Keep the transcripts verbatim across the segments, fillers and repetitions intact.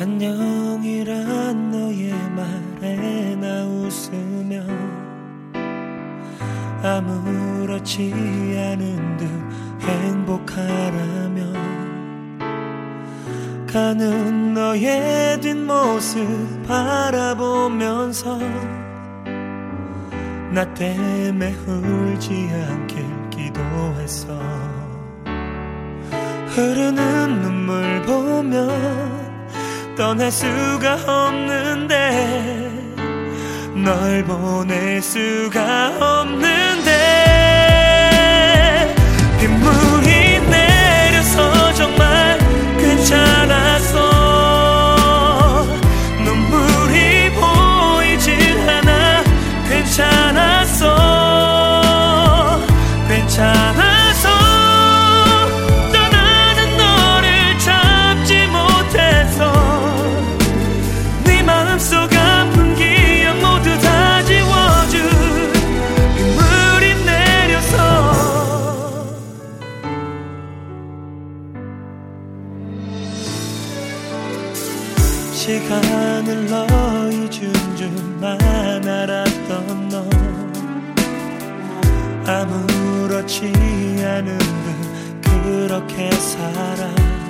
안녕이란 너의 말에 나 웃으며 아무렇지 않은 듯 행복하라며 가는 너의 뒷모습 바라보면서 나 때문에 울지 않길 기도했어. 흐르는 눈물 보면 떠날 수가 없는데 널 보낼 수가 없는데 빗물이 내려서 정말 괜찮았어. 눈물이 보이질 않아 괜찮았어. 괜찮아서 떠나는 너를 잡지 못해서 네 마음속 아픈 기억 모두 다 지워줄 빗물이 내려서. 시간을 너희 준 줄만 알았던 너 아무렇지 않은 듯 그렇게 살아.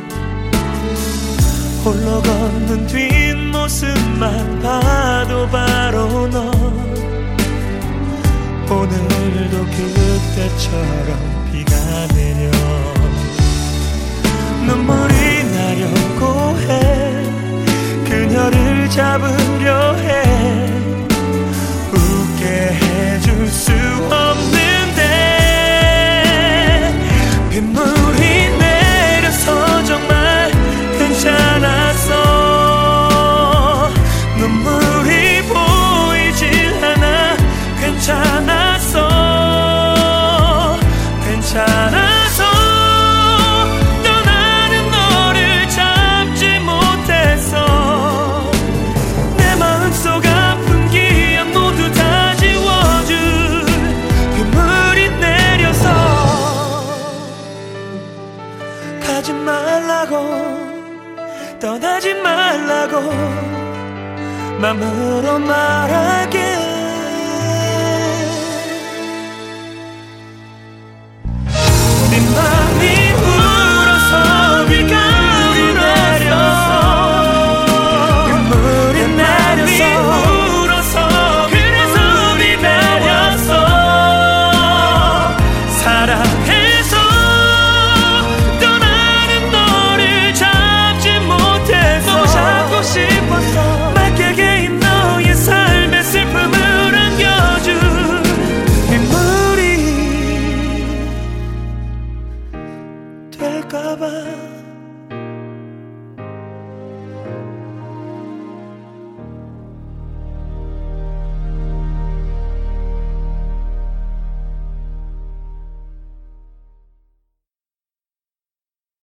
홀로 걷는 뒷모습만 봐도 바로 너. 오늘도 그때처럼 비가 내려 눈물이 나려고 해. 그녀를 잡으려 해. 웃게 해줄 수 없는데 빗물이 내려서 정말 괜찮았어. 눈물이 보이질 않아 괜찮았어. 괜찮아서 떠나는 너를 잡지 못했어. 내 마음속 아픈 기억 모두 다 지워줄 빗물이 내려서. 가지 말라고 떠나지 말라고 맘으로 말할게.